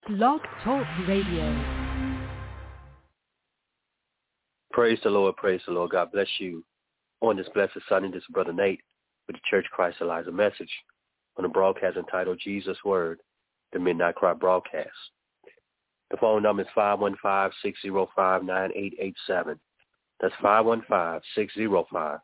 Blog Talk Radio. Praise the Lord, praise the Lord. God bless you. On this blessed Sunday, this is Brother Nate with the Church Christ Eliza message on a broadcast entitled Jesus Word, the Midnight Cry broadcast. The phone number is 515-605-9887. That's 515-605-9887.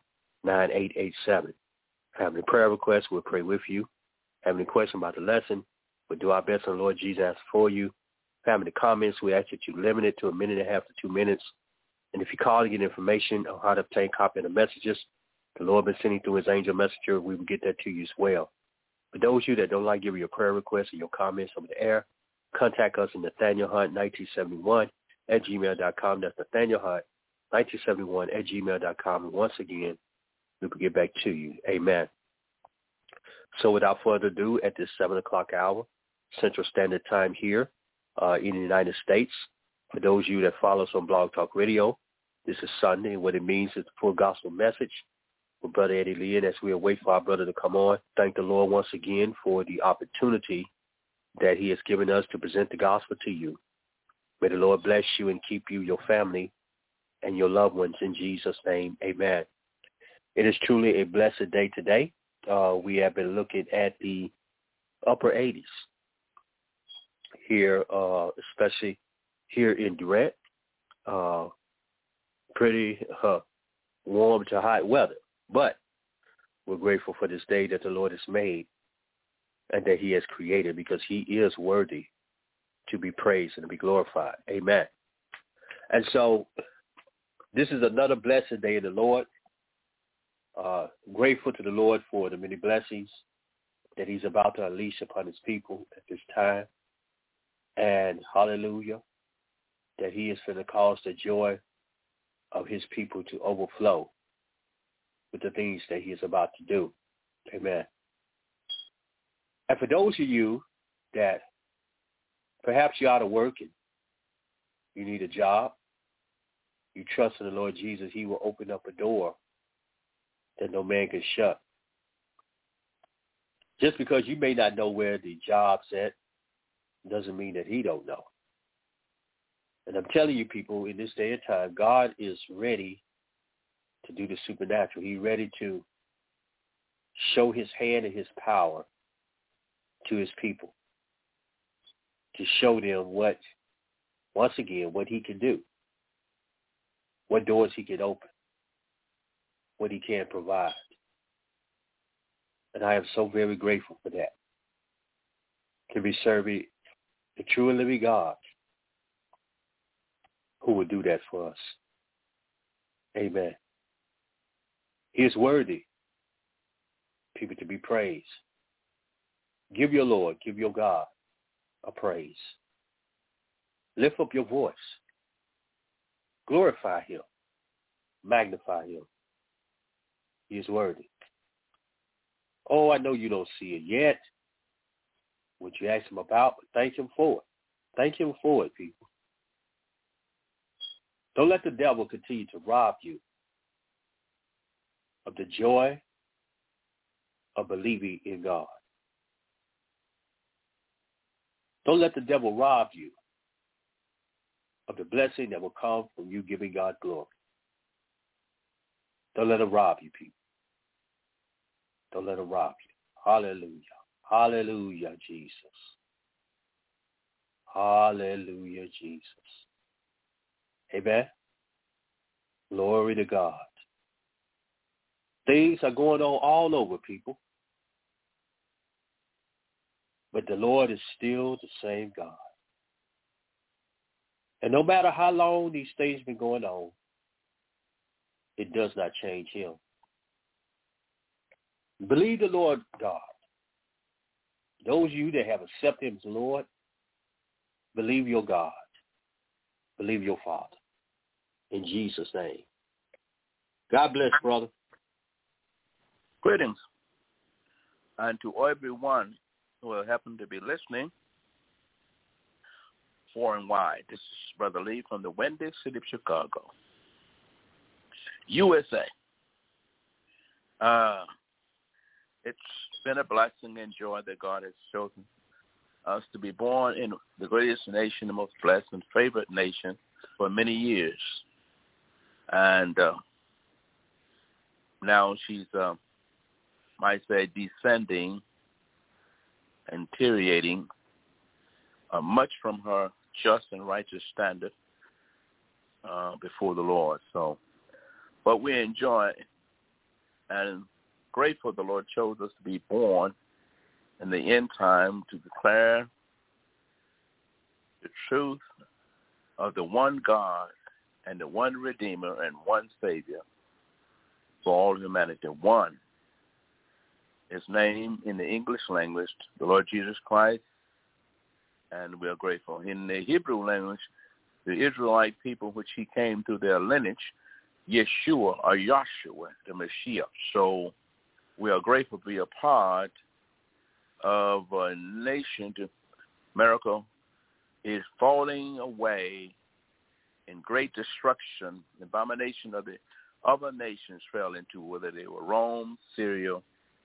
Have any prayer requests, we'll pray with you. Have any question about the lesson, we'll do our best on the Lord Jesus answer for you. Have any comments, we ask that you limit it to 1.5 to 2 minutes. And if you call to get information on how to obtain a copy of the messages the Lord has been sending through his angel messenger, we will get that to you as well. For those of you that don't like giving your prayer requests or your comments over the air, contact us at Nathaniel Hunt 1971 at gmail.com. That's Nathaniel Hunt 1971 at gmail.com. And once again, we will get back to you. Amen. So without further ado, at this 7 o'clock hour, Central Standard Time here in the United States, for those of you that follow us on Blog Talk Radio, this is Sunday, and what it means is the full gospel message with Brother Eddie Lee. And as we await for our brother to come on, thank the Lord once again for the opportunity that he has given us to present the gospel to you. May the Lord bless you and keep you, your family, and your loved ones in Jesus' name. Amen. It is truly a blessed day today. We have been looking at the upper 80s here, especially here in Durant. Pretty warm to hot weather. But we're grateful for this day that the Lord has made and that he has created, because he is worthy to be praised and to be glorified. Amen. And so this is another blessed day in the Lord. Grateful to the Lord for the many blessings that he's about to unleash upon his people at this time. And hallelujah, that he is going to cause the joy of his people to overflow with the things that he is about to do. Amen. And for those of you that perhaps you're out of work and you need a job, you trust in the Lord Jesus, he will open up a door that no man can shut. Just because you may not know where the job's at doesn't mean that he don't know. And I'm telling you, people, in this day and time, God is ready to do the supernatural. He's ready to show his hand and his power to his people, to show them what he can do, what doors he can open, what he can provide. And I am so very grateful for that, to be serving the true and living God who will do that for us. Amen. He is worthy, people, to be praised. Give your Lord, give your God a praise. Lift up your voice. Glorify him. Magnify him. He is worthy. Oh, I know you don't see it yet, what you ask him about, but thank him for it. Thank him for it, people. Don't let the devil continue to rob you of the joy of believing in God. Don't let the devil rob you of the blessing that will come from you giving God glory. Don't let him rob you, people. Don't let him rob you. Hallelujah. Hallelujah, Jesus. Hallelujah, Jesus. Amen. Glory to God. Things are going on all over, people. But the Lord is still the same God. And no matter how long these things have been going on, it does not change him. Believe the Lord God. Those of you that have accepted him as Lord, believe your God. Believe your Father. In Jesus' name. God bless, brother. Greetings. And to everyone who will happen to be listening far and wide. This is Brother Lee from the Windy City of Chicago, USA. It's been a blessing and joy that God has chosen us to be born in the greatest nation, the most blessed and favorite nation for many years. And now she's, might say, descending and deteriorating much from her just and righteous standard before the Lord. So, but we enjoy and grateful the Lord chose us to be born in the end time to declare the truth of the one God and the one Redeemer and one Savior for all humanity. One. His name in the English language, the Lord Jesus Christ, and we are grateful. In the Hebrew language, the Israelite people, which he came through their lineage, Yeshua or Yahshua, the Messiah. So we are grateful to be a part of a nation. America is falling away in great destruction. The abomination of the other nations fell into, whether they were Rome, Syria,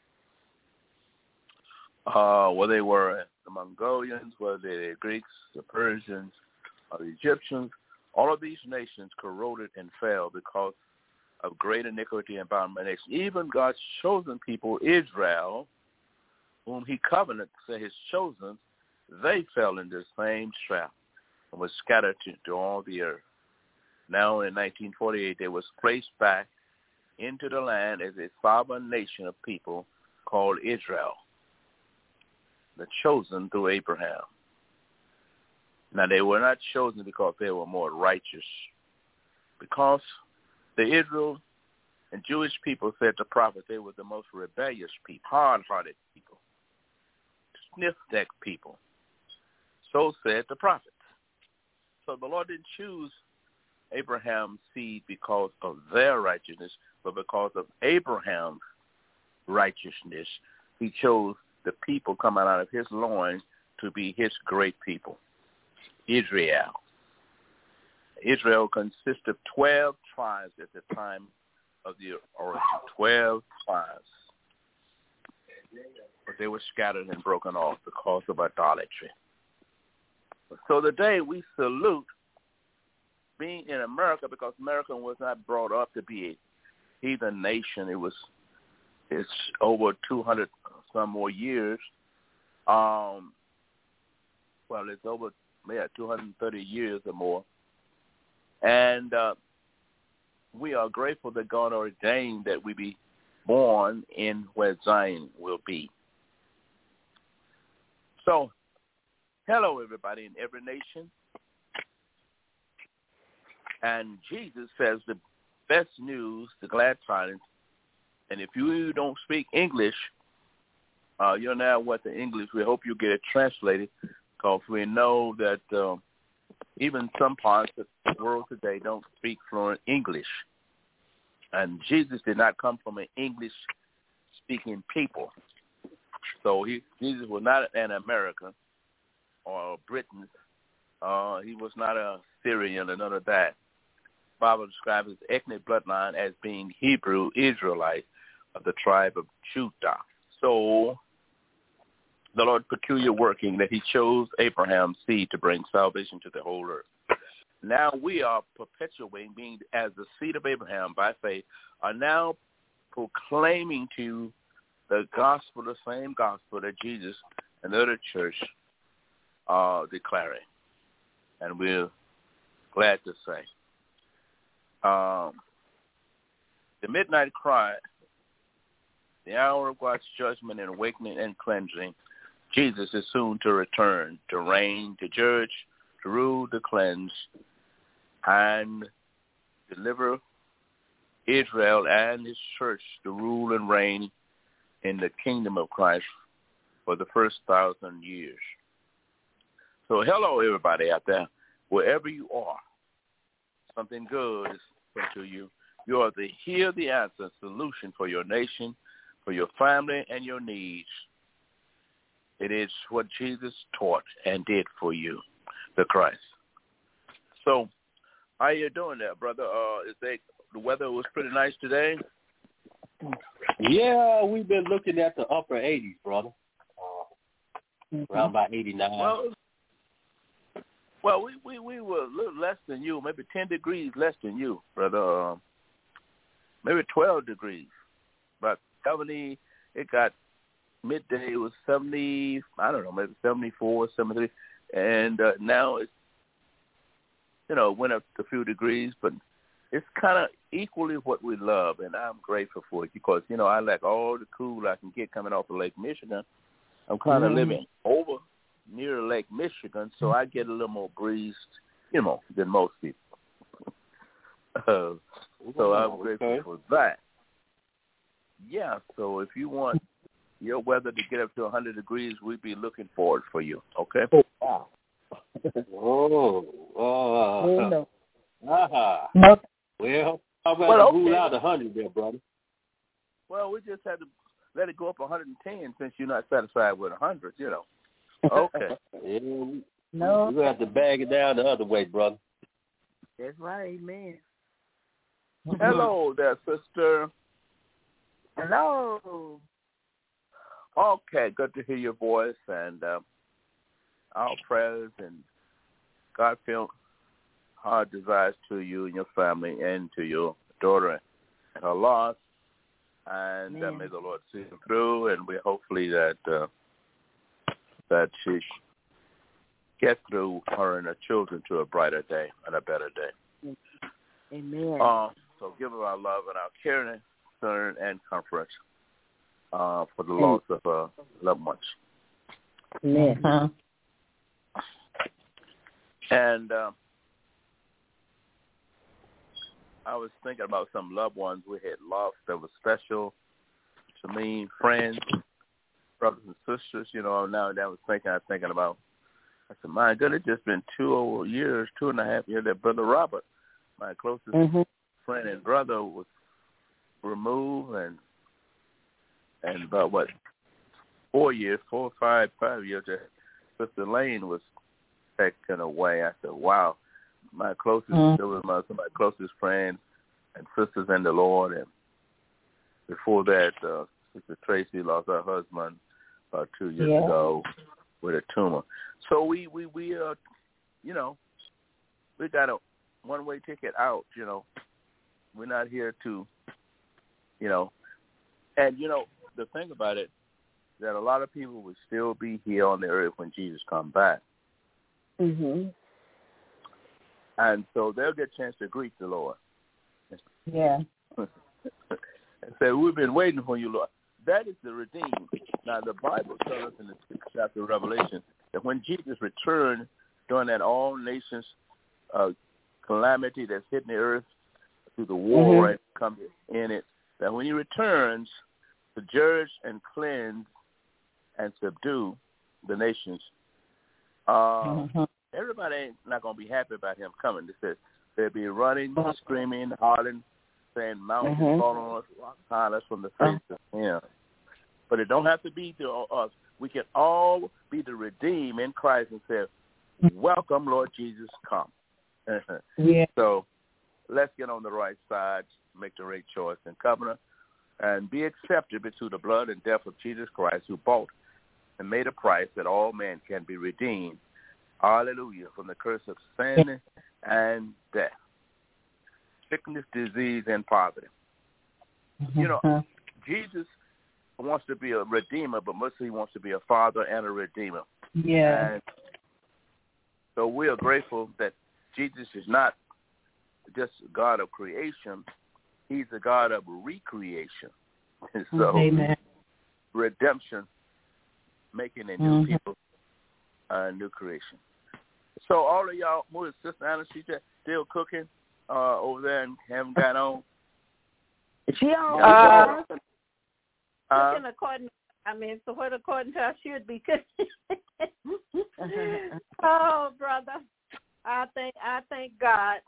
whether they were the Mongolians, whether they were the Greeks, the Persians, or the Egyptians. All of these nations corroded and fell because of great iniquity and abomination. Even God's chosen people, Israel, whom he covenanted, said his chosen, they fell in the same trap and was scattered to all the earth. Now in 1948, they was placed back into the land as a sovereign nation of people called Israel, the chosen through Abraham. Now, they were not chosen because they were more righteous, because the Israel and Jewish people said the prophet they were the most rebellious people, hard-hearted people, stiff-necked people. So said the prophet. So the Lord didn't choose Abraham's seed because of their righteousness, but because of Abraham's righteousness. He chose the people coming out of his loins to be his great people, Israel. Israel consists of 12 tribes at the time of the origin, 12 tribes. But they were scattered and broken off because of idolatry. So today we salute being in America, because America was not brought up to be a heathen nation. It's over 200 some more years. It's over 230 years or more. And we are grateful that God ordained that we be born in where Zion will be. So, hello, everybody in every nation. And Jesus says the best news, the glad tidings, and if you don't speak English, you're now what the English, we hope you get it translated, because we know that even some parts of the world today don't speak fluent English. And Jesus did not come from an English-speaking people. So Jesus was not an American or a Briton. He was not a Syrian or none of that. The Bible describes his ethnic bloodline as being Hebrew Israelite of the tribe of Judah. So the Lord peculiar working that he chose Abraham's seed to bring salvation to the whole earth. Now we are perpetuating, being as the seed of Abraham by faith, are now proclaiming to the gospel, the same gospel that Jesus and the other church are declaring. And we're glad to say. The midnight cry, the hour of God's judgment and awakening and cleansing, Jesus is soon to return, to reign, to judge, to rule, to cleanse, and deliver Israel and his church to rule and reign in the kingdom of Christ for the first 1,000 years. So hello, everybody out there, wherever you are. Something good is coming to you. You are to hear the answer, solution for your nation, for your family, and your needs. It is what Jesus taught and did for you, the Christ. So, how you doing there, brother? The weather was pretty nice today? Yeah, we've been looking at the upper 80s, brother. around about 89. Well, we were a little less than you, maybe 10 degrees less than you, brother. Maybe 12 degrees. But 70, it got midday, it was 70, I don't know, maybe 74, 73. And now it's, went up a few degrees, but it's kind of equally what we love, and I'm grateful for it because, I like all the cool I can get coming off of Lake Michigan. I'm kind of living over near Lake Michigan, so I get a little more breeze, than most people. So I'm grateful for that. Yeah, so if you want your weather to get up to 100 degrees, we'd be looking forward for you, okay? Oh, wow. No. No. Well, how about rule out 100 there, brother? Well, we just had to let it go up 110 since you're not satisfied with 100, Okay. Yeah, No. We're going to have to bag it down the other way, brother. That's right, amen. Hello there, sister. Hello. Okay, good to hear your voice, and our prayers and God-filled heart desires to you and your family and to your daughter and her loss. And may the Lord see them through, and we hopefully that she gets through her and her children to a brighter day and a better day. Amen. So give her our love and our care and concern and comfort for the loss of loved ones. Amen. And I was thinking about some loved ones we had lost that were special to me, friends, brothers and sisters. Now that I was thinking about. I said, my goodness, it's just been 2.5 years that Brother Robert, my closest friend and brother, was removed, and about 5 years that Sister Lane was taken away. I said, wow, my closest, there was my closest friends and sisters in the Lord, and before that, Sister Tracy lost her husband about 2 years ago with a tumor. So we got a one-way ticket out. We're not here to, and the thing about it, that a lot of people will still be here on the earth when Jesus comes back. Mhm. And so they'll get a chance to greet the Lord. Yeah. And say, we've been waiting for you, Lord. That is the redeemed. Now, the Bible tells us in the 6th chapter of Revelation that when Jesus returned during that all nations calamity that's hitting the earth through the war and come in it, that when he returns to judge and cleanse and subdue the nations, everybody ain't not going to be happy about him coming. They said they'll be running, screaming, hollering, saying mountains falling on us, rock piled us from the face of him. But it don't have to be to us. We can all be the redeemed in Christ and say, welcome, Lord Jesus, come. So let's get on the right side, make the right choice and covenant, and be accepted through the blood and death of Jesus Christ, who bought and made a price that all men can be redeemed. Hallelujah. From the curse of sin and death, sickness, disease, and poverty. Jesus wants to be a redeemer, but mostly he wants to be a father and a redeemer. Yeah. And so we are grateful that Jesus is not just a God of creation. He's a God of recreation. So redemption, making a new people, a new creation. So all of y'all, who is Sister Anna, she's still cooking over there and haven't got on? She on cooking according to her should be cooking. Oh, brother, I thank God.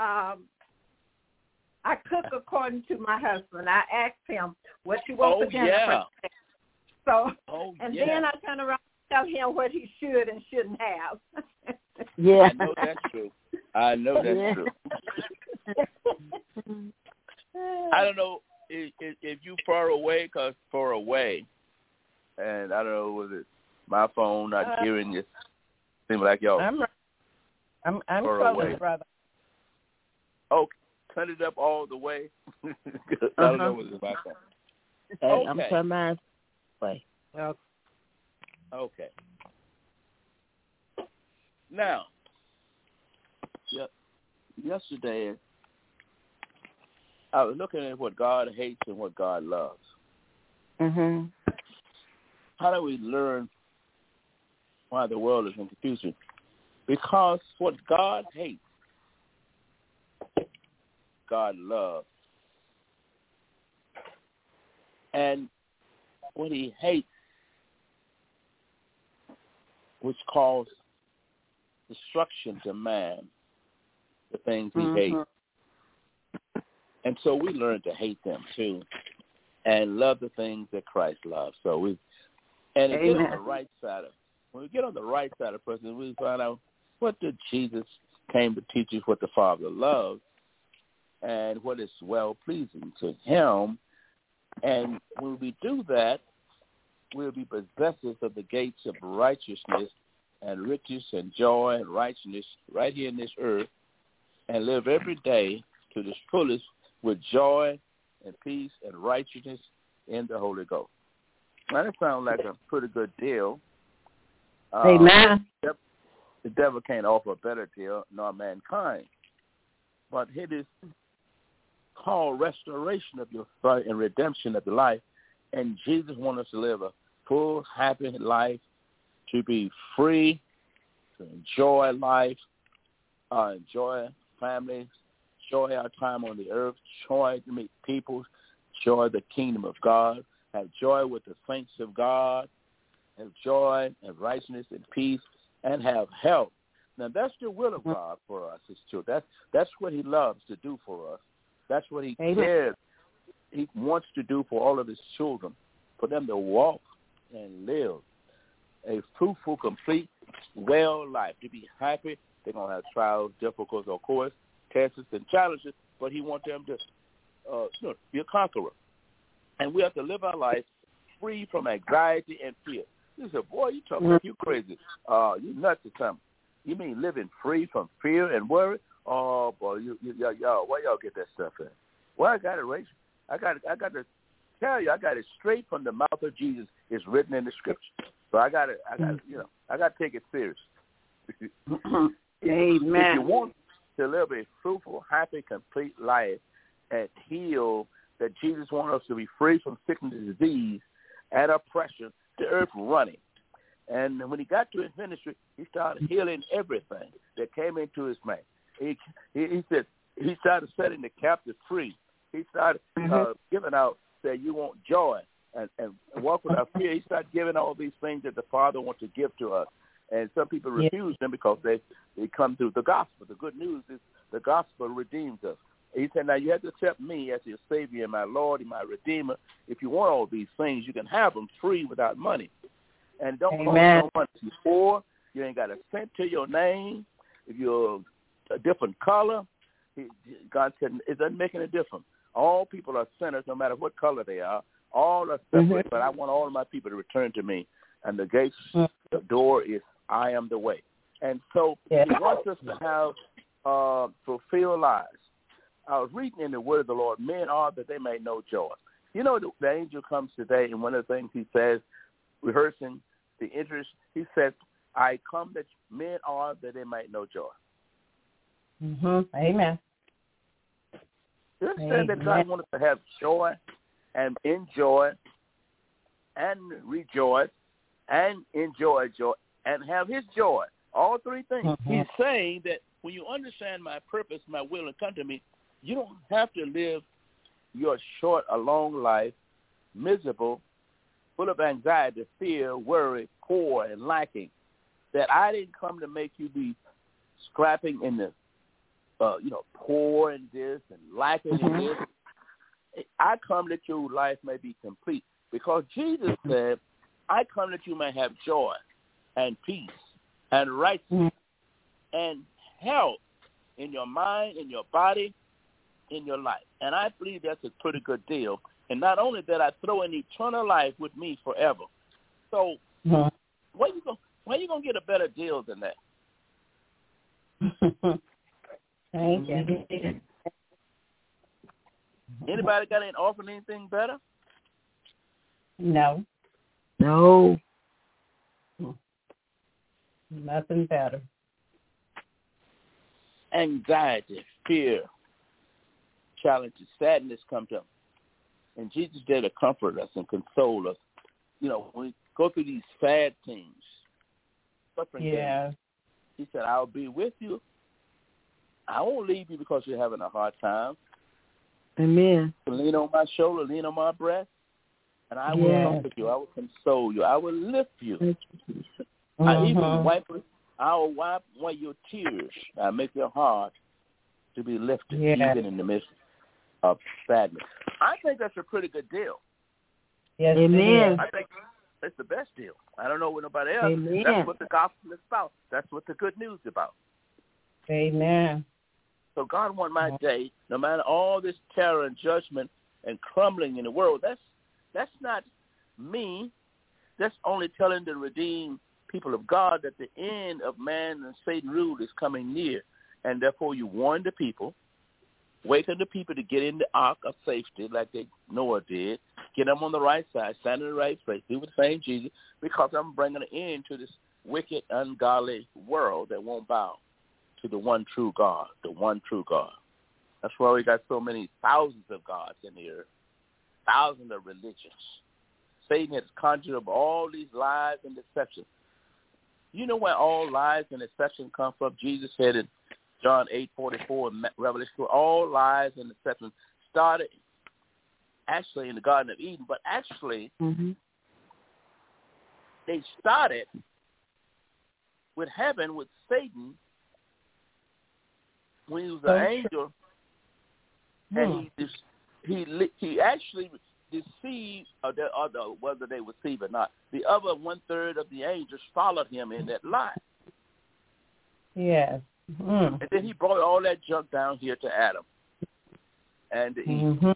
I cook according to my husband. I asked him what you want for dinner. So, then I turn around and tell him what he should and shouldn't have. I know that's true. I know that's true. I don't know if you far away, and I don't know, was it My phone not hearing you. Seems like y'all. I'm close, brother. Oh, turn it up all the way. I don't know what it's about. Okay. I'm turning mine way. Okay. Now, yesterday, I was looking at what God hates and what God loves. Mhm. How do we learn why the world is in confusion? Because what God hates, God loves. And what he hates, which causes destruction to man, the things he hates. And so we learn to hate them too and love the things that Christ loves. So we get on the right side of, when we get on the right side of a person, we find out what did Jesus came to teach us, what the Father loves and what is well-pleasing to him. And when we do that, we'll be possessors of the gates of righteousness and riches and joy and righteousness right here in this earth and live every day to the fullest with joy and peace and righteousness in the Holy Ghost. Now, that sounds like a pretty good deal. Amen. The devil can't offer a better deal, nor mankind. But it is called restoration of your life and redemption of the life. And Jesus wants us to live a full, happy life, to be free, to enjoy life, enjoy families, enjoy our time on the earth, joy to meet people, enjoy the kingdom of God, have joy with the saints of God, have joy and righteousness and peace, and have health. Now, that's the will of God for us as children. That's what he loves to do for us. That's what he cares. He wants to do for all of his children, for them to walk and live a fruitful, complete, well life, to be happy. They're going to have trials, difficulties, of course, tests and challenges, but he wants them to be a conqueror. And we have to live our life free from anxiety and fear. You say, boy, you talking like you crazy. You nuts or something. You mean living free from fear and worry? Oh, boy, y'all, where y'all get that stuff in? Well, I got it, Rachel. I got to tell you, I got it straight from the mouth of Jesus. It's written in the scripture. So I got to take it serious. Amen. If you want to live a fruitful, happy, complete life and heal, that Jesus wants us to be free from sickness and disease and oppression, the earth running. And when he got to his ministry, he started healing everything that came into his man. He said he started setting the captive free. He started giving out that you want joy and walk without fear. He started giving all these things that the Father wants to give to us. And some people refuse them because they come through the gospel. The good news is the gospel redeems us. He said, now you have to accept me as your Savior and my Lord and my Redeemer. If you want all these things, you can have them free without money. And don't cost no money. If you're poor, you ain't got a cent to your name. If you're a different color, God said it doesn't make any difference. All people are sinners, no matter what color they are. All are separate, but I want all of my people to return to me. And the gates, the door is, I am the way. And so he wants us to have fulfilled lives. I was reading in the word of the Lord, men are that they may know joy. You know, the angel comes today, and one of the things he says, rehearsing the interest, he said, I come that men are that they might know joy. Amen. You understand that God wants us to have joy and enjoy and rejoice and enjoy joy and have his joy. All three things. He's saying that when you understand my purpose, my will, and come to me, you don't have to live your short or long life miserable, full of anxiety, fear, worry, poor, and lacking. That I didn't come to make you be scrapping in the, poor in this and lacking in this. I come that your life may be complete. Because Jesus said, I come that you may have joy and peace and righteousness and health in your mind, in your body, in your life. And I believe that's a pretty good deal. And not only that, I throw in eternal life with me forever. So where you gonna get a better deal than that? Thank you. Anybody got any offering anything better? No. No. Nothing better. Anxiety, fear, challenges, sadness come to them. And Jesus is there to comfort us and console us. You know, when we go through these sad things, suffering things, he said, I'll be with you. I won't leave you because you're having a hard time. Amen. Lean on my shoulder, lean on my breast, and I will comfort you. I will console you. I will lift you. I'll wipe away your tears. I'll make your heart to be lifted, even in the midst of sadness. I think that's a pretty good deal. Yes, amen. I think that's the best deal. I don't know what nobody else. Amen. That's what the gospel is about. That's what the good news is about. Amen. So God wants my day, no matter all this terror and judgment and crumbling in the world, that's not me. That's only telling the redeemed people of God that the end of man and Satan rule is coming near. And therefore you warn the people, waken the people to get in the ark of safety like Noah did, get them on the right side, stand in the right place, do the same Jesus, because I'm bringing an end to this wicked, ungodly world that won't bow to the one true God, the one true God. That's why we got so many thousands of gods in the earth, thousands of religions. Satan has conjured up all these lies and deceptions. You know where all lies and deception come from? Jesus said in John 8:44 and Revelation 2, all lies and deception started actually in the Garden of Eden, but actually they started with heaven, with Satan, when he was an angel, and he actually deceived, whether they were deceived or not. The other 1/3 of the angels followed him in that lie. Yes. And then he brought all that junk down here to Adam and Eve.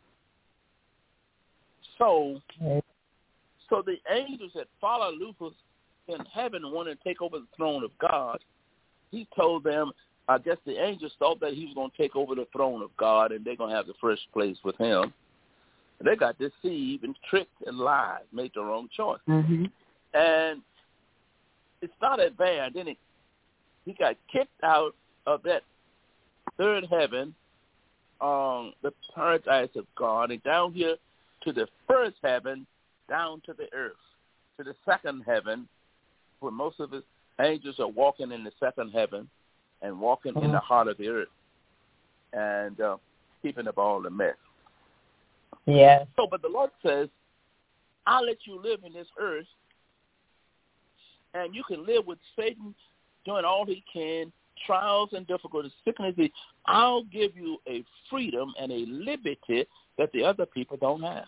So the angels that followed Lucifer in heaven wanted to take over the throne of God. He told them, I guess the angels thought that he was going to take over the throne of God and they're going to have the first place with him. And they got deceived and tricked and lied, made the wrong choice. And it started there. Then he got kicked out of that third heaven, the paradise of God, and down here to the first heaven, down to the earth, to the second heaven, where most of his angels are walking in the second heaven and walking in the heart of the earth and keeping up all the mess. Yeah. So, but the Lord says, I'll let you live in this earth, and you can live with Satan doing all he can, trials and difficulties, sickness. I'll give you a freedom and a liberty that the other people don't have.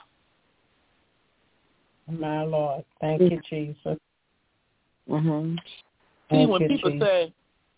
My Lord. Thank you, Jesus. See, when people say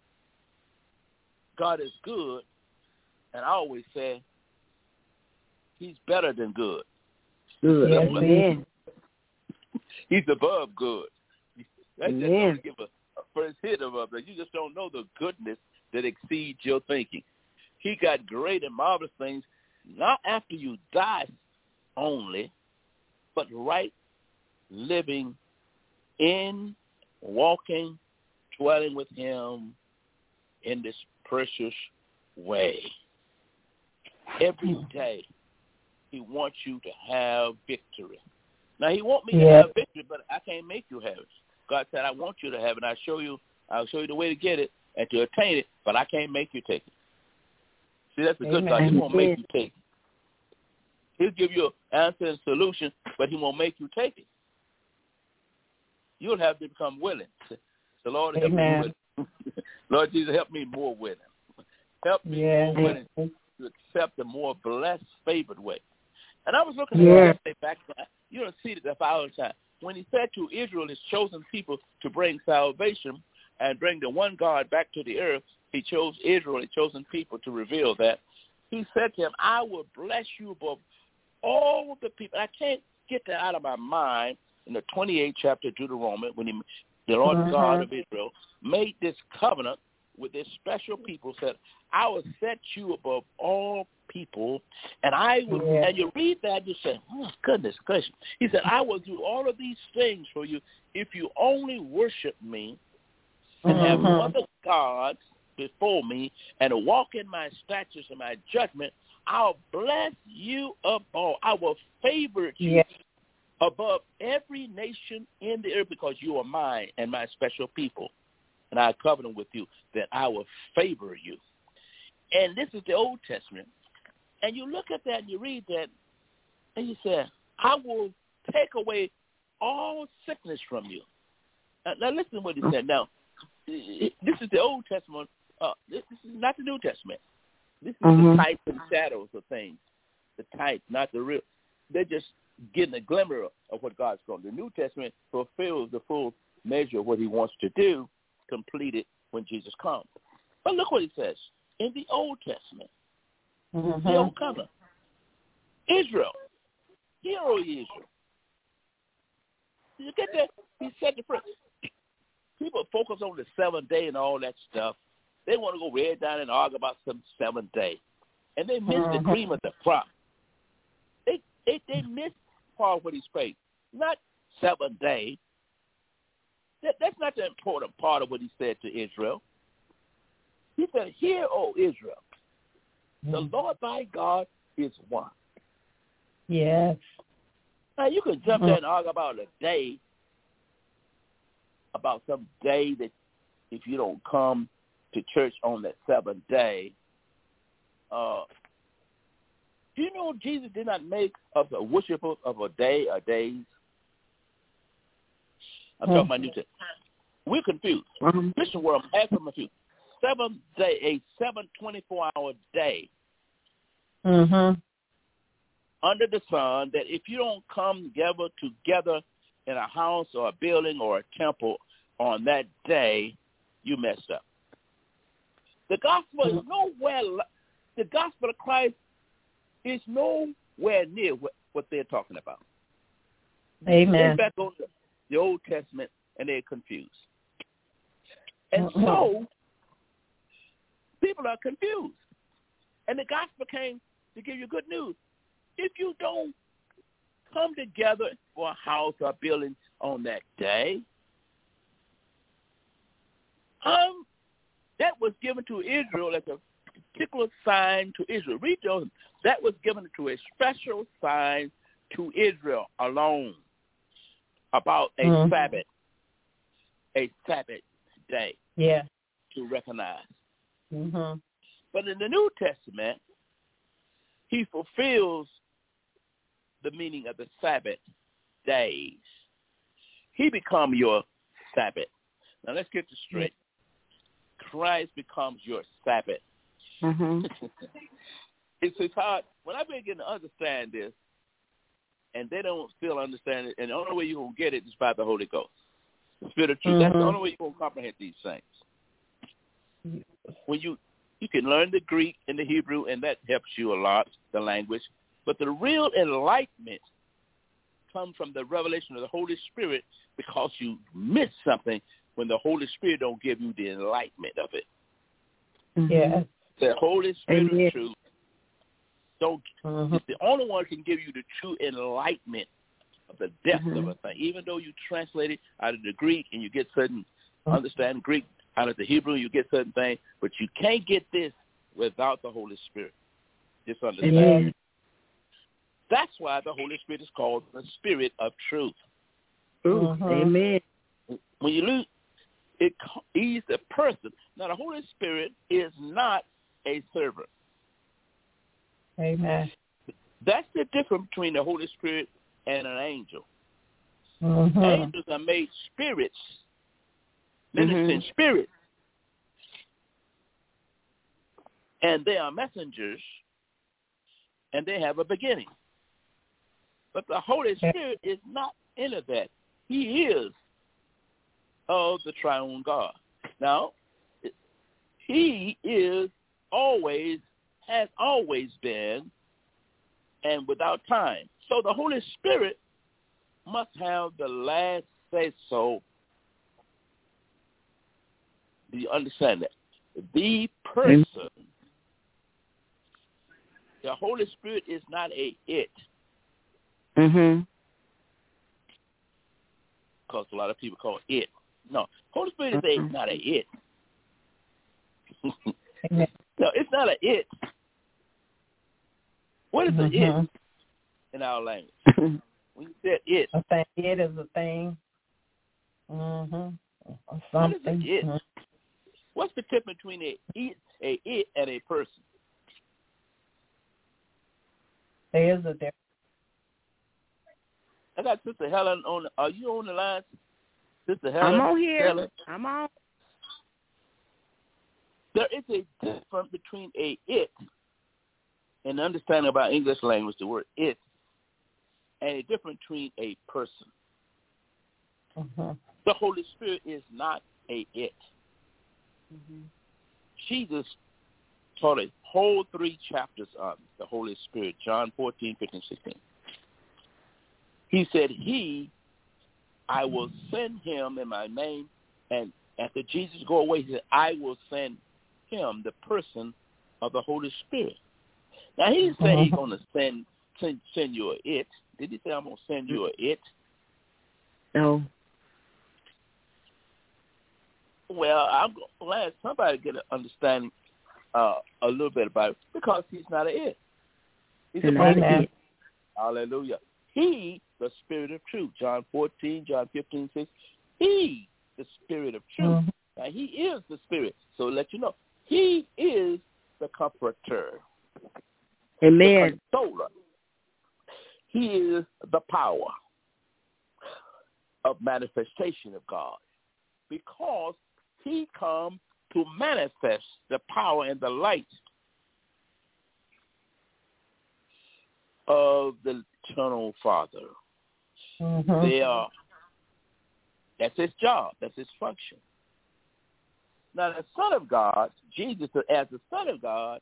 God is good, and I always say he's better than good. Yes, amen. He's above good. That's just to give a first hit of it. You just don't know the goodness that exceeds your thinking. He got great and marvelous things, not after you die only, but right living in, walking, dwelling with him in this precious way. Every day he wants you to have victory. Now, he wants me to have victory, but I can't make you have it. God said, I want you to have it. I'll show you the way to get it and to attain it, but I can't make you take it. See, that's a good God. He won't make you take it. He'll give you an answer and solution, but he won't make you take it. You'll have to become willing. So, Lord, help me with Lord Jesus, help me more willing. Help me more willing to accept the more blessed, favored way. And I was looking at that back then. You don't see it all the time. When he said to Israel, his chosen people, to bring salvation and bring the one God back to the earth, he chose Israel, his chosen people, to reveal that. He said to him, I will bless you above all the people. I can't get that out of my mind in the 28th chapter of Deuteronomy, when the Lord God of Israel made this covenant with this special people, said, I will set you above all people, and I will, and you read that, you say, oh, goodness gracious. He said, I will do all of these things for you if you only worship me and have other gods before me and walk in my statutes and my judgment. I'll bless you above. I will favor you above every nation in the earth because you are mine and my special people. And I covenant with you that I will favor you. And this is the Old Testament. And you look at that and you read that, and you say, I will take away all sickness from you. Now listen to what he said. Now, this is the Old Testament. This is not the New Testament. This is the types and shadows of things. The type, not the real. They're just getting a glimmer of what God's going to do. The New Testament fulfills the full measure of what he wants to do, completed when Jesus comes. But look what he says. In the Old Testament, the Old Covenant, Israel, hero Israel. You get that? He said the first. People focus on the seventh day and all that stuff. They want to go way down and argue about some seventh day. And they miss the cream of the crop. They miss part of what he's prayed. Not seventh day. That's not the important part of what he said to Israel. He said, hear, O Israel, the Lord thy God is one. Yes. Now, you can jump there and argue about a day, about some day that if you don't come to church on that seventh day. Do you know Jesus did not make us a worshiper of a day or days? I'm talking about New Testament. We're confused. Christian world has been confused. 7 day, a 24-hour day under the sun, that if you don't come together in a house or a building or a temple on that day, you messed up. The gospel is nowhere. The gospel of Christ is nowhere near what they're talking about. Amen. They're back on the Old Testament, and they're confused. And so people are confused. And the gospel came to give you good news. If you don't come together for a house or a building on that day, that was given to Israel as a particular sign to Israel. Read those. That was given to a special sign to Israel alone about a Sabbath day to recognize. But in the New Testament, he fulfills the meaning of the Sabbath days. He become your Sabbath. Now let's get this straight. Christ becomes your Sabbath. It's hard. When I begin to understand this, and they don't still understand it, and the only way you're going to get it is by the Holy Ghost. The Spirit of truth. That's the only way you're going to comprehend these things. When you can learn the Greek and the Hebrew, and that helps you a lot, the language. But the real enlightenment comes from the revelation of the Holy Spirit, because you miss something when the Holy Spirit don't give you the enlightenment of it. Yes. The Holy Spirit of truth it's the only one who can give you the true enlightenment of the depth of a thing. Even though you translate it out of the Greek and you get certain understand Greek, out of the Hebrew you get certain things, but you can't get this without the Holy Spirit. Just understand. That's why the Holy Spirit is called the Spirit of truth. Amen. When you lose, he's a person. Now, the Holy Spirit is not a servant. Amen. That's the difference between the Holy Spirit and an angel. Angels are made spirits, ministering spirits, and they are messengers, and they have a beginning. But the Holy Spirit is not any of that. He is of the triune God. Now, he is always, has always been, and without time. So the Holy Spirit must have the last say so. Do you understand that? The person, the Holy Spirit is not a it. Mhm. Because a lot of people call it. No, Holy Spirit is not a it. No, it's not a it. What is an it in our language? When you said it. I think it is a thing. Something. What is an it? What's the difference between a it and a person? There is a difference. I got Sister Helen on. Are you on the line, Sister Helen? I'm on here. Helen? I'm on. There is a difference between a it, and understanding about English language, the word it, and a difference between a person. The Holy Spirit is not a it. Jesus taught a whole 3 chapters on the Holy Spirit, John 14, 15, 16. He said, I will send him in my name, and after Jesus go away, he said, I will send him, the person of the Holy Spirit. Now, he didn't say he's going to send you a it. Did he say, I'm going to send you a it? No. Well, I'm glad somebody get an understanding a little bit about it, because he's not an it. He's a person. Hallelujah. He, the Spirit of truth. John 14, John 15, 6. He, the Spirit of truth. Now, he is the Spirit. So let you know, he is the Comforter. Amen. The Consoler. He is the power of manifestation of God, because he come to manifest the power and the light of the eternal Father. That's his job. That's his function. Now, the Son of God, Jesus, as the Son of God,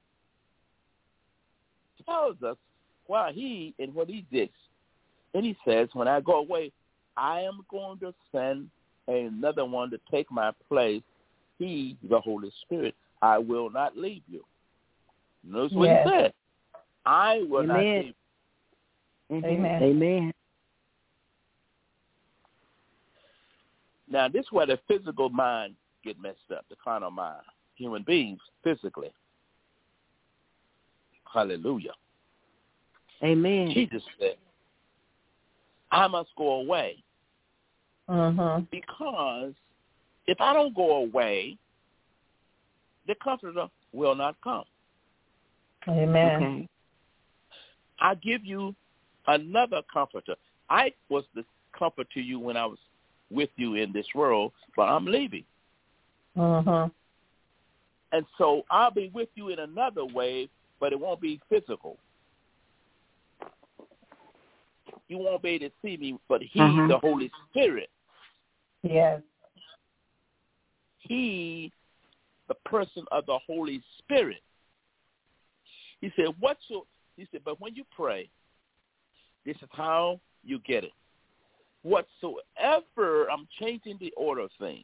tells us why he and what he did. And he says, when I go away, I am going to send another one to take my place. He, the Holy Spirit, I will not leave you. Notice what he said. I will not leave you. Amen. Amen. Now, this is where the physical mind get messed up, the carnal mind. Human beings, physically. Hallelujah. Amen. Jesus said, I must go away. Because if I don't go away, the Comforter will not come. Amen. Okay. I give you another Comforter. I was the comfort to you when I was with you in this world, but I'm leaving. And so I'll be with you in another way, but it won't be physical. You won't be able to see me, but he, the Holy Spirit. Yes. He, the person of the Holy Spirit. He said, but when you pray, this is how you get it. Whatsoever, I'm changing the order of things.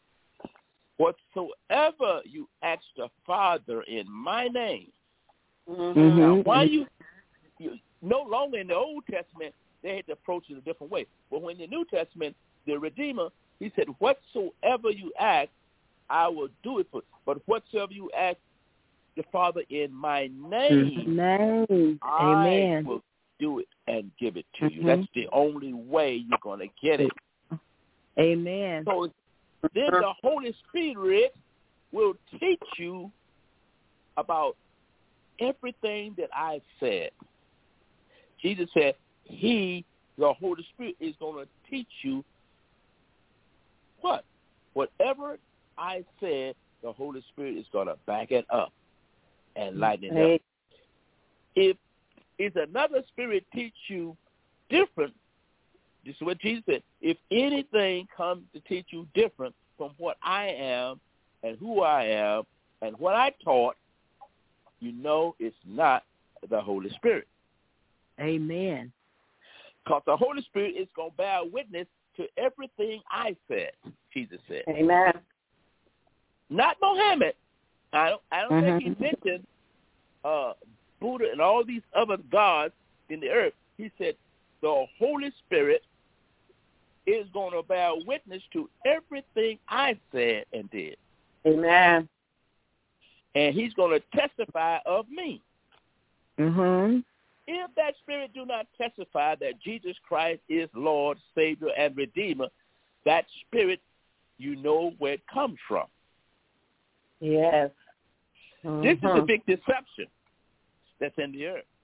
Whatsoever you ask the Father in my name. Now, why you no longer in the Old Testament, they had to approach it a different way. But when in the New Testament, the Redeemer, he said, whatsoever you ask, I will do it for you. But whatsoever you ask the Father in my name, I will do it and give it to you. That's the only way you're going to get it. Amen. So then the Holy Spirit will teach you about everything that I said. Jesus said, he, the Holy Spirit, is going to teach you what? Whatever I said, the Holy Spirit is going to back it up and lighten it up. If another spirit teach you different, this is what Jesus said, if anything comes to teach you different from what I am and who I am and what I taught, you know it's not the Holy Spirit. Amen. Because the Holy Spirit is going to bear witness to everything I said, Jesus said. Amen. Not Muhammad. I don't think he mentioned Buddha and all these other gods in the earth. He said the Holy Spirit is going to bear witness to everything I said and did. Amen. And he's going to testify of me. Mm-hmm. If that spirit do not testify that Jesus Christ is Lord, Savior, and Redeemer, that spirit, you know where it comes from. Yes. This is a big deception that's in the earth.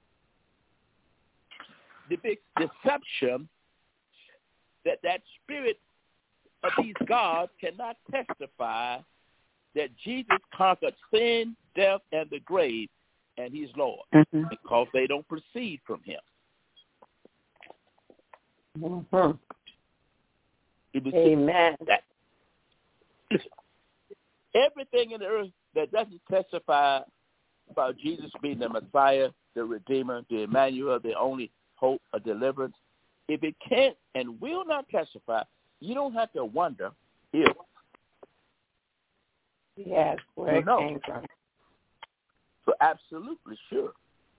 The big deception that spirit of these gods cannot testify that Jesus conquered sin, death, and the grave, and he's Lord, because they don't proceed from him. Amen. Everything in the earth that doesn't testify about Jesus being the Messiah, the Redeemer, the Emmanuel, the only hope of deliverance, if it can't and will not testify, you don't have to wonder if. Yes, where it came from. So absolutely sure.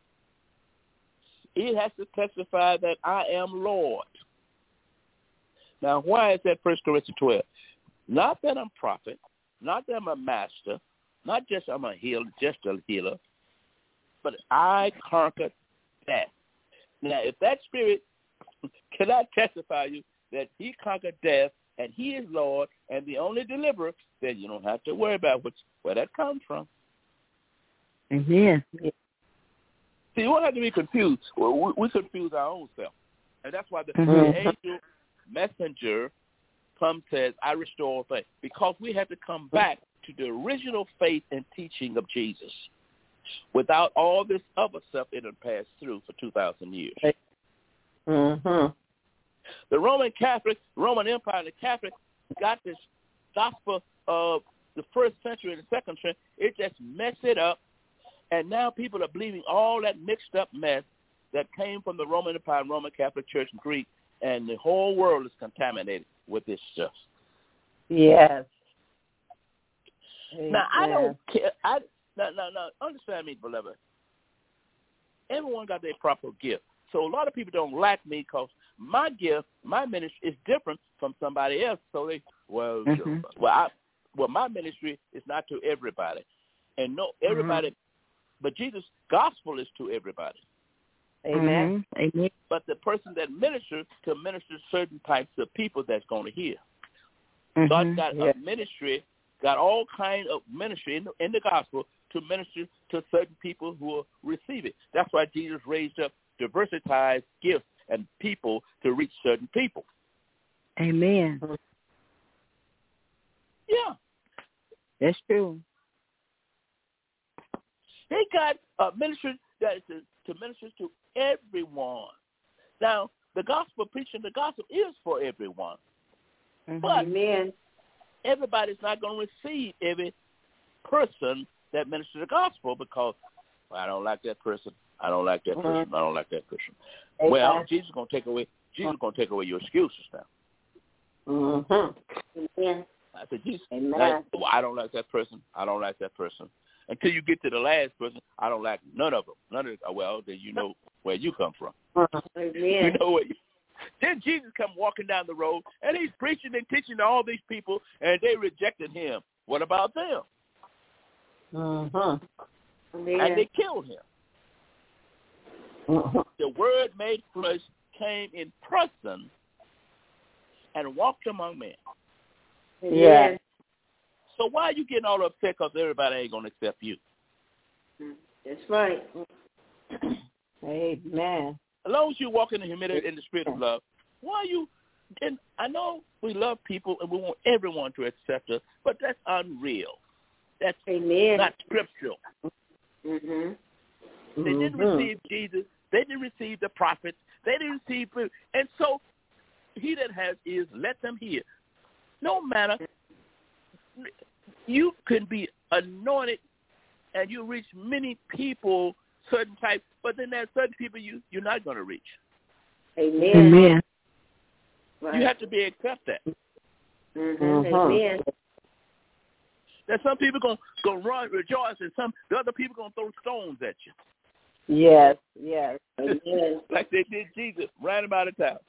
It has to testify that I am Lord. Now, why is that 1 Corinthians 12? Not that I'm prophet, not that I'm a master, not just I'm a healer, just a healer, but I conquered death. Now, if that spirit cannot testify you that he conquered death and he is Lord and the only deliverer, then you don't have to worry about where that comes from. Amen. See, we don't have to be confused. We confuse our own self. And that's why the angel messenger comes and says, I restore faith. Because we have to come back to the original faith and teaching of Jesus without all this other stuff it had passed through for 2,000 years. The Roman Empire and the Catholic got this gospel of the first century and the second century. It just messed it up. And now people are believing all that mixed up mess that came from the Roman Empire and Roman Catholic Church and Greek, and the whole world is contaminated with this stuff. Yes. Now, I don't care. Now, understand me, beloved. Everyone got their proper gift. So a lot of people don't like me because my gift, my ministry is different from somebody else. So they, my ministry is not to everybody. And no, everybody, but Jesus' gospel is to everybody. Amen. Amen. But the person that ministers to minister certain types of people that's going to hear. God got a ministry, got all kinds of ministry in the gospel to minister to certain people who will receive it. That's why Jesus raised up diversified gifts and people to reach certain people. Amen. Yeah. That's true. They got ministry that is to minister to everyone. Now, the gospel, preaching the gospel is for everyone. But everybody's not going to receive every person that ministers the gospel because I don't like that person. I don't like that person. I don't like that person. Amen. Well, Jesus is going to take away your excuses now. I said, Jesus, I don't like that person. I don't like that person. Until you get to the last person, I don't like none of them. Well, then you know where you come from. You know where Then Jesus come walking down the road, and he's preaching and teaching to all these people, and they rejected him. What about them? And they killed him. The Word made flesh came in person and walked among men. Yes. So why are you getting all upset because everybody ain't going to accept you? That's right. Amen. As long as you walk in the humility and the spirit of love, why are you? And I know we love people and we want everyone to accept us, but that's unreal. That's not scriptural. They didn't receive Jesus. They didn't receive the prophets. They didn't receive, and so he that has ears, let them hear. No matter, you can be anointed and you reach many people, certain types, but then there's certain people you're not going to reach. Amen. Amen. Right. You have to be accept that. Amen. That some people gonna run, rejoice, and the other people gonna throw stones at you. Yes. Amen. Like they did Jesus, ran him out of town.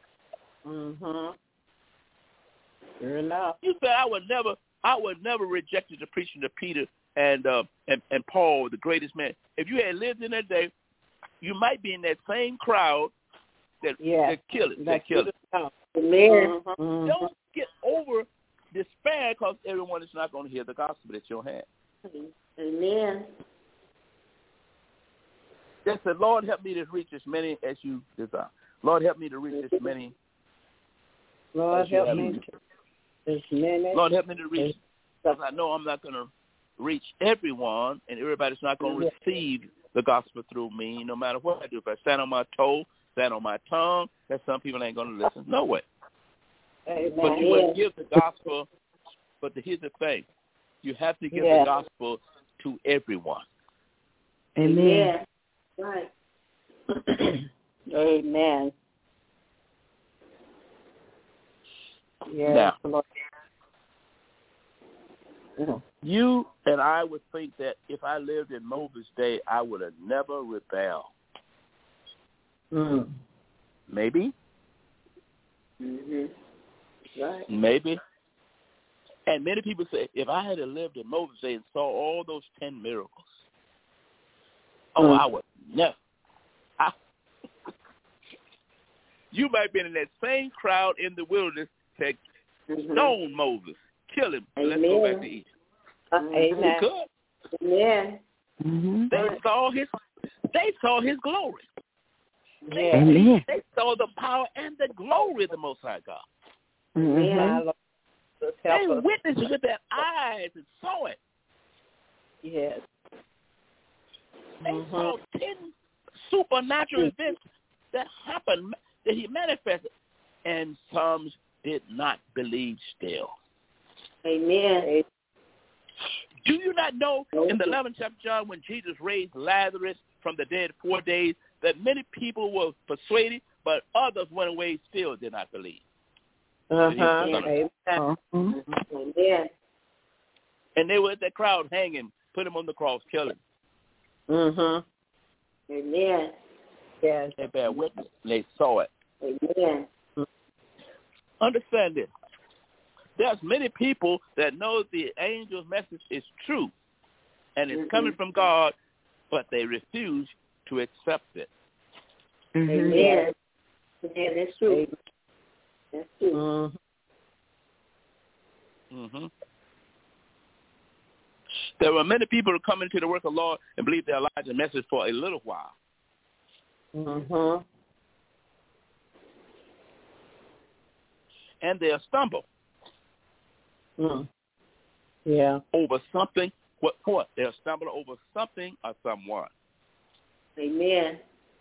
Sure enough. You said I would never reject the preaching of Peter and Paul, the greatest man. If you had lived in that day, you might be in that same crowd that kill it. That kill it. Amen. Don't get over despair because everyone is not going to hear the gospel at your hand. Amen. Just said, Lord, help me to reach as many as you desire. Lord, help me to reach as many. Lord, help me to as many. Lord, help me to reach. Because I know I'm not going to reach everyone, and everybody's not going to receive the gospel through me, no matter what I do. If I stand on my toe, stand on my tongue, that some people ain't going to listen. No way. Amen. But you will give the gospel. But here's the thing. You have to give the gospel to everyone. Amen. Right. Amen. Yes, now, you and I would think that if I lived in Moses' day, I would have never rebelled. Maybe. Right. Maybe. And many people say, if I had lived in Moses' day and saw all those 10 miracles, I would never. You might have been in that same crowd in the wilderness that stone Moses, kill him, and let's go back to Egypt. Amen. Good. Amen. They saw his glory. Amen. They saw the power and the glory of the Most High God. They witnessed with their eyes and saw it. Yes. They saw 10 supernatural events that happened, that he manifested, and some did not believe still. Amen. Do you not know in the 11th chapter, John, when Jesus raised Lazarus from the dead 4 days, that many people were persuaded, but others went away still did not believe. Amen. And they were at that crowd hanging, put him on the cross, kill him. Amen. Yes. They bear witness. They saw it. Amen. Understand this. There's many people that know the angel's message is true and it's coming from God, but they refuse to accept it. Amen. Yeah, that's true. That's true. There were many people who come into the work of the Lord and believe their Elijah's message for a little while. And they'll stumble. Over something. What? They'll stumble over something or someone. Amen.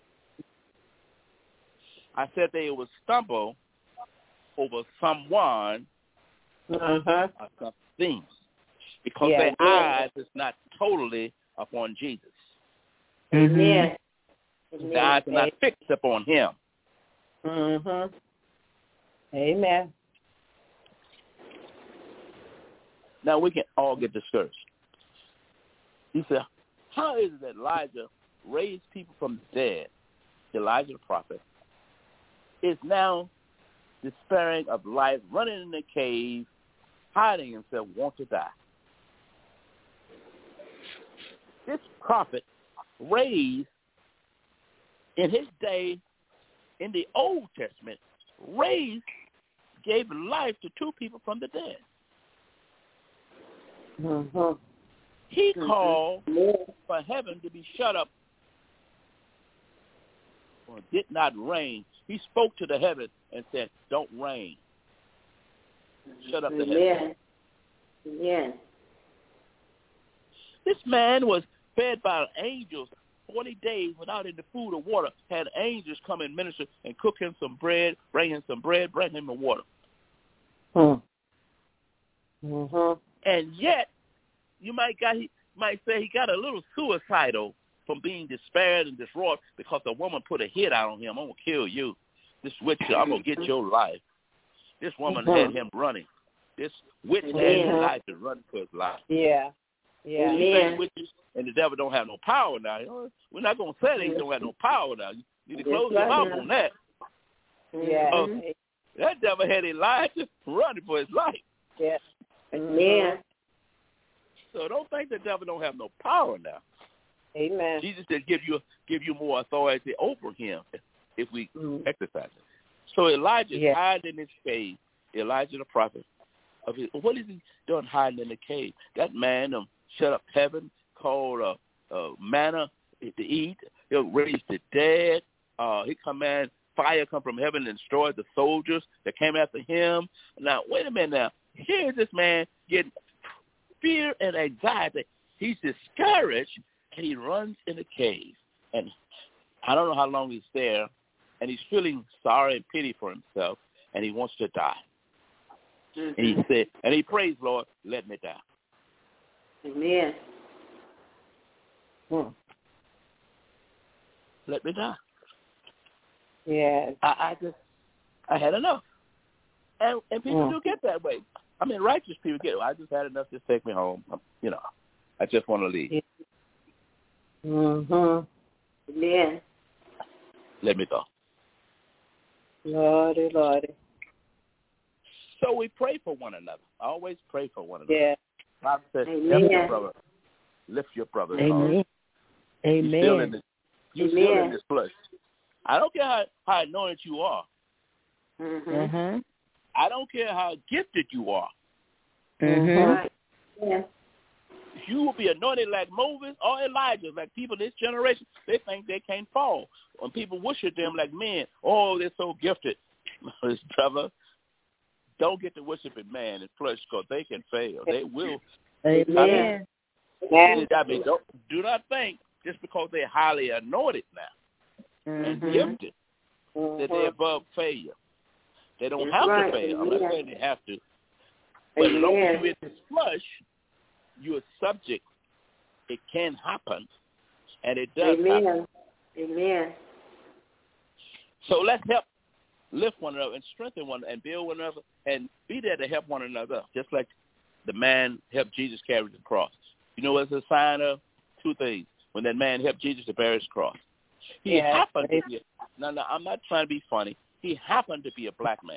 I said they will stumble over someone or something because their eyes is not totally upon Jesus. Amen. Their eyes are not fixed upon him. Amen. Now we can all get discouraged. He said, how is it that Elijah raised people from the dead, Elijah the prophet, is now despairing of life, running in the cave, hiding himself, want to die? This prophet raised, in his day, in the Old Testament, gave life to 2 people from the dead. He called for heaven to be shut up, or did not rain. He spoke to the heaven and said, don't rain. Shut up the heaven. Yes. This man was fed by angels 40 days without any food or water, had angels come and minister and cook him some bread, bring him some bread, bring him the water. And yet, you might say he got a little suicidal from being despaired and distraught because a woman put a hit out on him. I'm going to kill you. This witch, I'm going to get your life. This woman had him running. This witch had Elijah running for his life. Yeah. Yeah. You think witches and the devil don't have no power now. We're not going to say they don't have no power now. You need to close your mouth on that. Yeah. That devil had Elijah running for his life. Yeah. Amen. So don't think the devil don't have no power now. Amen. Jesus said give you more authority over him if we exercise it. So Elijah is hiding in his cave. Elijah the prophet. What is he doing hiding in the cave? That man shut up heaven, called manna to eat. He'll raise the dead. He command fire come from heaven and destroy the soldiers that came after him. Now, wait a minute now. Here's this man getting fear and anxiety. He's discouraged, and he runs in a cave. And I don't know how long he's there, and he's feeling sorry and pity for himself, and he wants to die. And he said, and he prays, Lord, let me die. Amen. Let me die. Yeah. I had enough. And people do get that way. I mean, righteous people get, I just had enough, just take me home. I just want to leave. Amen. Let me go. Lordy, Lordy. So we pray for one another. Always pray for one another. Yeah. God says, lift your brother. Lift your brother. Amen. Amen. You're still in this flesh. I don't care how anointed you are. I don't care how gifted you are. Yeah. If you will be anointed like Moses or Elijah, like people this generation, they think they can't fall. When people worship them like men, oh, they're so gifted. Brother, don't get to worshiping man and flesh because they can fail. They will. Amen. Do not think just because they're highly anointed now and gifted that they're above failure. They don't have to fail. I'm not saying they have to. But as long as you're in this flesh, you're subject. It can happen, and it does happen. Amen. So let's help lift one another and strengthen one and build one another and be there to help one another, just like the man helped Jesus carry the cross. You know what's a sign of? Two things. When that man helped Jesus to bear his cross. He happened to be, no, I'm not trying to be funny. He happened to be a black man.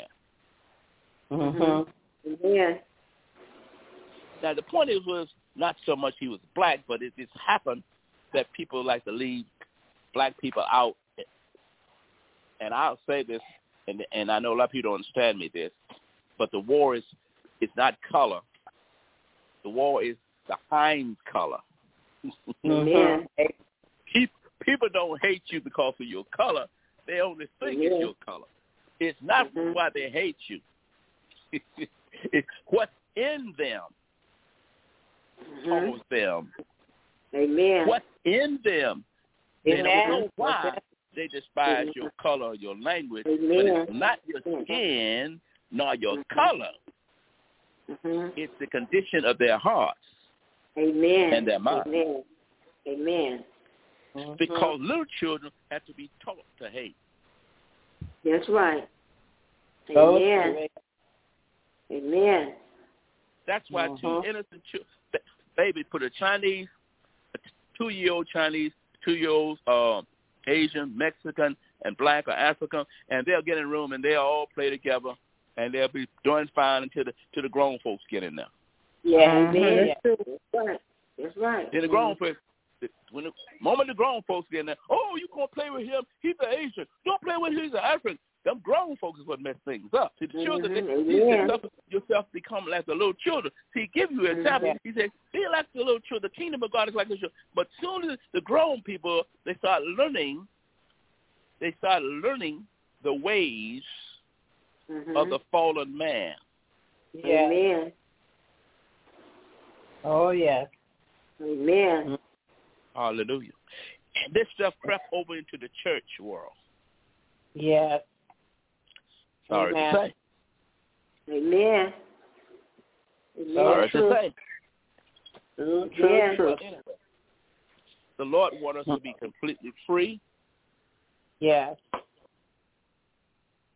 Yeah. Now, the point was not so much he was black, but it just happened that people like to leave black people out. And I'll say this, and I know a lot of people don't understand me this, but the war is not color. The war is the hind color. People don't hate you because of your color. They only think it's your color. It's not why they hate you. It's what's in them. Calls them. Amen. What's in them? They don't know why they despise your color or your language, but it's not your skin nor your color. It's the condition of their hearts and their minds. Amen. Because little children have to be taught to hate. That's right. Amen. Amen. That's why two innocent babies put a 2-year-old Chinese, 2-year-old Asian, Mexican, and black or African, and they'll get in a room and they'll all play together, and they'll be doing fine until the grown folks get in there. Yeah, that's right. Then the grown folks, when the moment the grown folks get in there, oh, you gonna play with him? He's an Asian. Don't play with him. He's an African. Them grown folks is what mess things up. See, the children, yourself become like the little children. See, he give you an example. He said, be like the little children. The kingdom of God is like the children. But soon as the grown people, they start learning the ways of the fallen man. Amen. Oh, yes. Amen. Hallelujah. And this stuff crept over into the church world. Yes. Sorry to say. Amen. Sorry to say. True. Anyway, the Lord wants us to be completely free. Yes.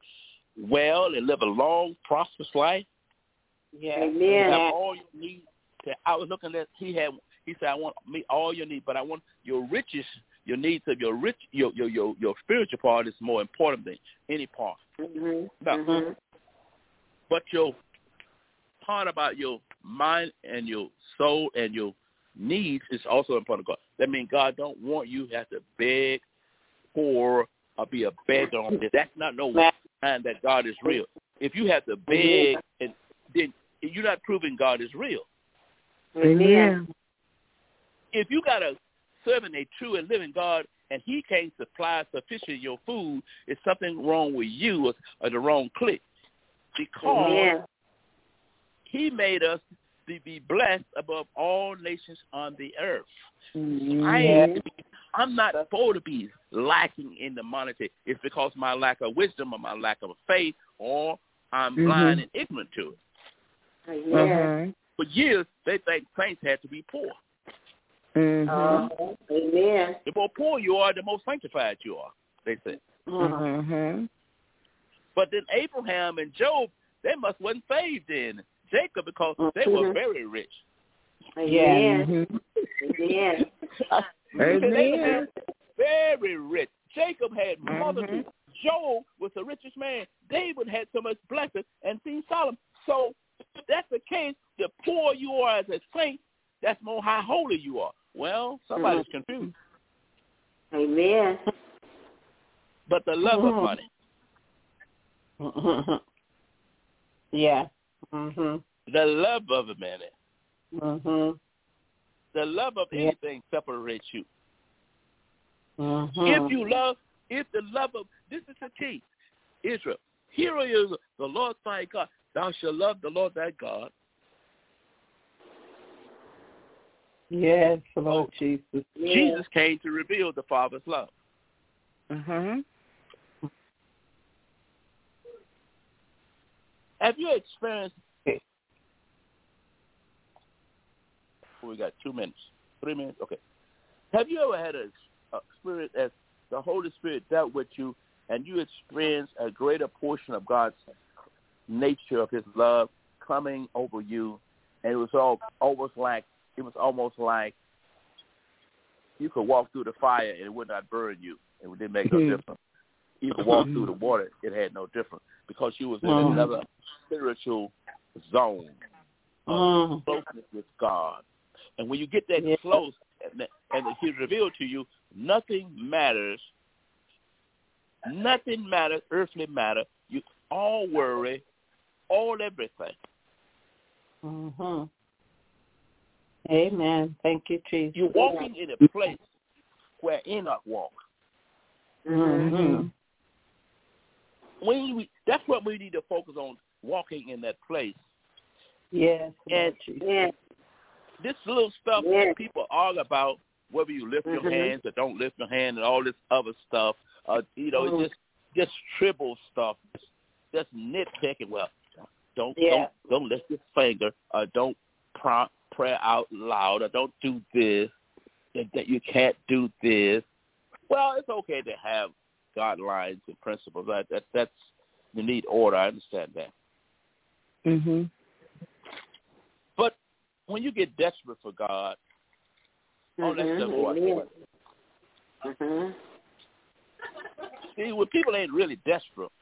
well and live a long, prosperous life. Yeah. Amen. Have all you need. I was looking at, he said, I want me all your needs, but I want your riches, your needs of your spiritual part is more important than any part. Mm-hmm. No. Mm-hmm. But your part about your mind and your soul and your needs is also important to God. That means God don't want you to have to beg, poor, or be a beggar on this. That's not no sign that God is real. If you have to beg, and then you're not proving God is real. Amen. If you got a serving a true and living God and he can't supply sufficient your food, it's something wrong with you or the wrong clique. Because he made us to be blessed above all nations on the earth. I'm not supposed to be lacking in the monetary. It's because my lack of wisdom or my lack of faith, or I'm blind and ignorant to it. For years, they think saints had to be poor. Amen. The more poor you are, the more sanctified you are, they say. But then Abraham and Job, they must wasn't saved then. Jacob, because they were very rich. Amen. Amen. Very rich. Jacob had multitude. Job was the richest man. David had so much blessing, and see Solomon. So if that's the case, the poor you are as a saint, that's more how holy you are. Well, somebody's confused. Amen. But the love of money. Yeah. The love of a man. The love of anything separates you. If the love of, this is the key, Israel, hear is the Lord thy God. Thou shalt love the Lord thy God. Yes, Lord Jesus. Jesus came to reveal the Father's love. Have you experienced, we got 2 minutes, 3 minutes, okay. Have you ever had an experience as the Holy Spirit dealt with you and you experienced a greater portion of God's nature of his love coming over you, and it was almost like you could walk through the fire and it would not burn you. It didn't make no difference. You could walk through the water, it had no difference, because you was in another spiritual zone of closeness with God. And when you get that close and he revealed to you, nothing matters, earthly matter. You all worry, all everything. Amen. Thank you, Jesus. You're walking in a place where Enoch walked. That's what we need to focus on, walking in that place. Yes. And this little stuff that people argue about, whether you lift your hands or don't lift your hand and all this other stuff, it's just trivial stuff, just nitpicking. Well, don't lift your finger, or don't pray out loud, or don't do this, that you can't do this. Well, it's okay to have guidelines and principles. That's you need order. I understand that. But when you get desperate for God, all that stuff goes away. See, when people ain't really desperate,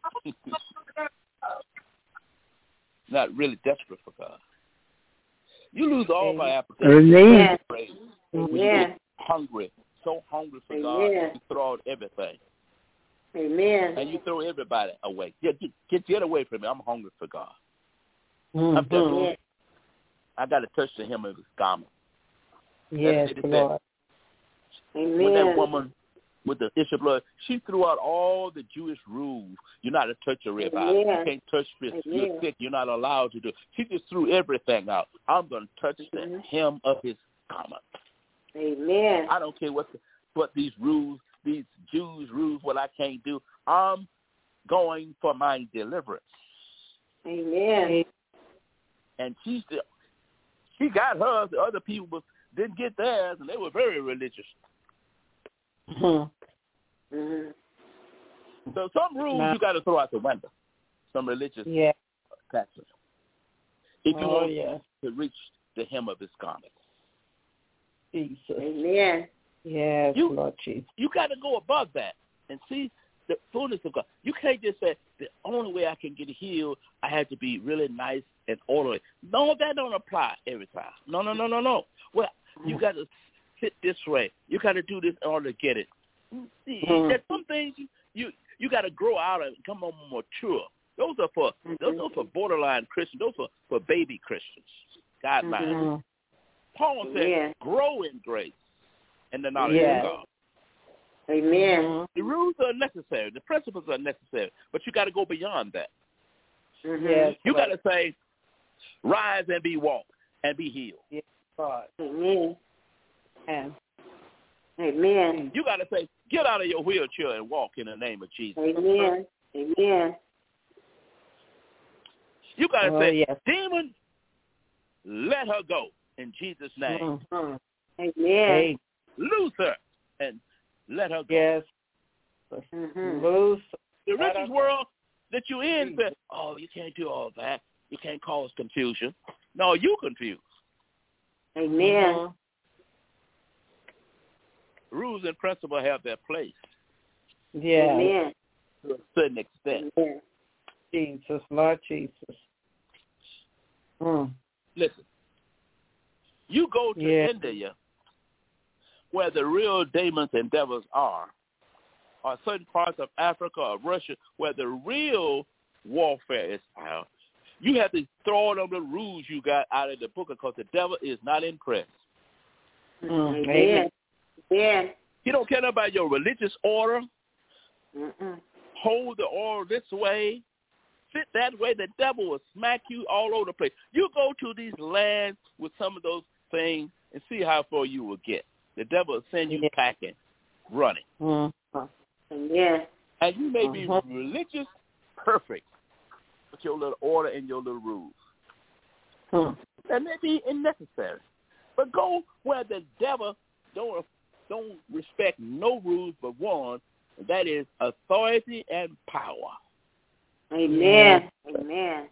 not really desperate for God, you lose all my appetite. When you get hungry, so hungry for God, you throw out everything. And you throw everybody away. Get away from me. I'm hungry for God. I'm telling you, I got to touch the hem of his garment. Yes, Lord. When that woman with the issue of blood, she threw out all the Jewish rules. You're not to touch a rib eye. You can't touch fish. You're sick. You're not allowed to do it. She just threw everything out. I'm going to touch the hem of his garment. Amen. I don't care what these rules, these Jews rules, what I can't do. I'm going for my deliverance. Amen. And she got hers. The other people didn't get theirs, and they were very religious. So some rules you got to throw out the window. some religious Yeah. practice. If you want yeah. to reach the hem of his garment. Jesus. Amen. Yes, Lord Jesus. You got to go above that and see the fullness of God. You can't just say, the only way I can get healed, I have to be really nice and orderly. No, that don't apply every time. No. Well, you got to sit this way. You got to do this in order to get it. There's some things you got to grow out of and come on mature. Those are for borderline Christians. Those are for baby Christians. Guidelines. Paul said, grow in grace and the knowledge of God. Amen. The rules are necessary. The principles are necessary. But you got to go beyond that. Yes, you got to say, rise and be walked and be healed. Yes, God. Amen. Amen. You got to say, get out of your wheelchair and walk in the name of Jesus. Amen. Amen. You got to say, demon, let her go in Jesus' name. Amen. Loose her and let her go. Yes. Loose. The richest world that you're in says, oh, you can't do all that. You can't cause confusion. No, you confused. Amen. Rules and principles have their place. Yeah. Amen. To a certain extent. Amen. Jesus, Lord Jesus. Listen, you go to India, where the real demons and devils are, or certain parts of Africa or Russia, where the real warfare is found. You have to throw all the rules you got out of the book because the devil is not impressed. Amen. Amen. He don't care about your religious order. Hold the order this way. Sit that way. The devil will smack you all over the place. You go to these lands with some of those things and see how far you will get. The devil will send you packing, running. Yeah. And you may be religious, perfect, with your little order and your little rules. That may be unnecessary. But go where the devil don't respect no rules but one, and that is authority and power. Amen. Amen.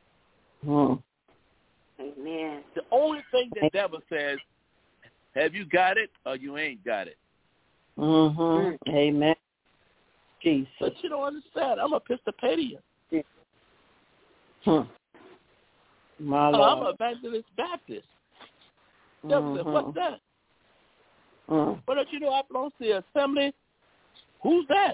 Amen. The only thing the devil says, have you got it or you ain't got it? Amen. Jesus. But you don't understand. I'm Episcopalian. My Lord. I'm an evangelist Baptist. Devil said, what's that? But don't you know I belong to the assembly? Who's that?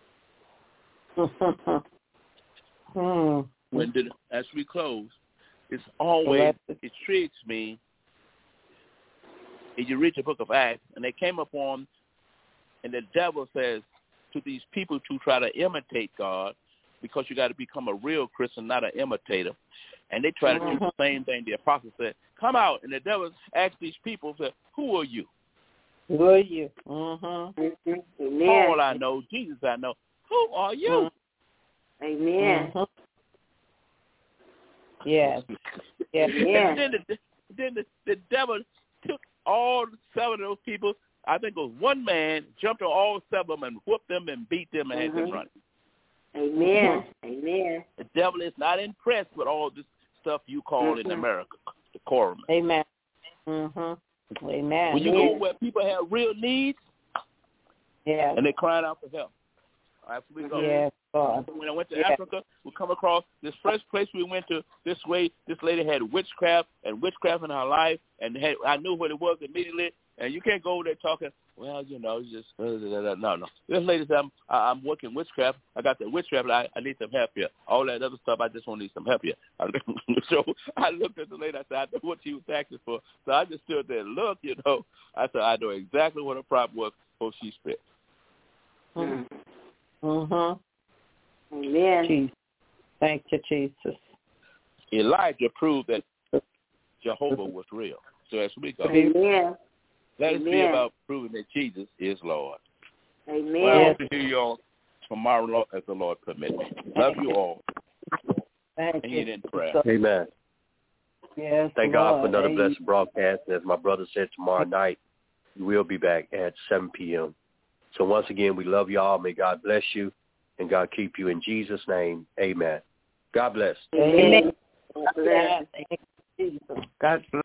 As we close, it's always, it intrigues me. If you read the book of Acts, and they came upon, and the devil says to these people to try to imitate God, because you got to become a real Christian, not an imitator. And they try to do the same thing. The apostle said, come out. And the devil asked these people, said, who are you? Who are you? Paul I know, Jesus I know. Who are you? Amen. Yes. And then the devil took all 7 of those people. I think it was one man, jumped on all 7 of them and whooped them and beat them and had them running. Amen. Amen. The devil is not impressed with all this stuff you call in America decorum. Amen. Amen. When you go where people have real needs, and they're crying out for help. After we go. Yes, God. When I went to Africa, we come across this first place we went to. This way, this lady had witchcraft in her life, and I knew what it was immediately. And you can't go over there talking, well, you know, just no. This lady said, I'm working witchcraft. I got the witchcraft. I need some help here. All that other stuff, I just want to need some help here. So I looked at the lady. I said, I know what she was asking for. So I just stood there and looked, you know. I said, I know exactly what her problem was before she spit. Amen. Jesus. Thank you, Jesus. Elijah proved that Jehovah was real. So as we go, let us be about proving that Jesus is Lord. Amen. Well, I hope to hear you all tomorrow as the Lord permits. Love you all. Thank you. In prayer. Amen. Yes, Thank God for another blessed broadcast. As my brother said, tomorrow night we will be back at 7 p.m. So once again, we love y'all. May God bless you and God keep you in Jesus' name. Amen. God bless. Amen. God bless. God bless.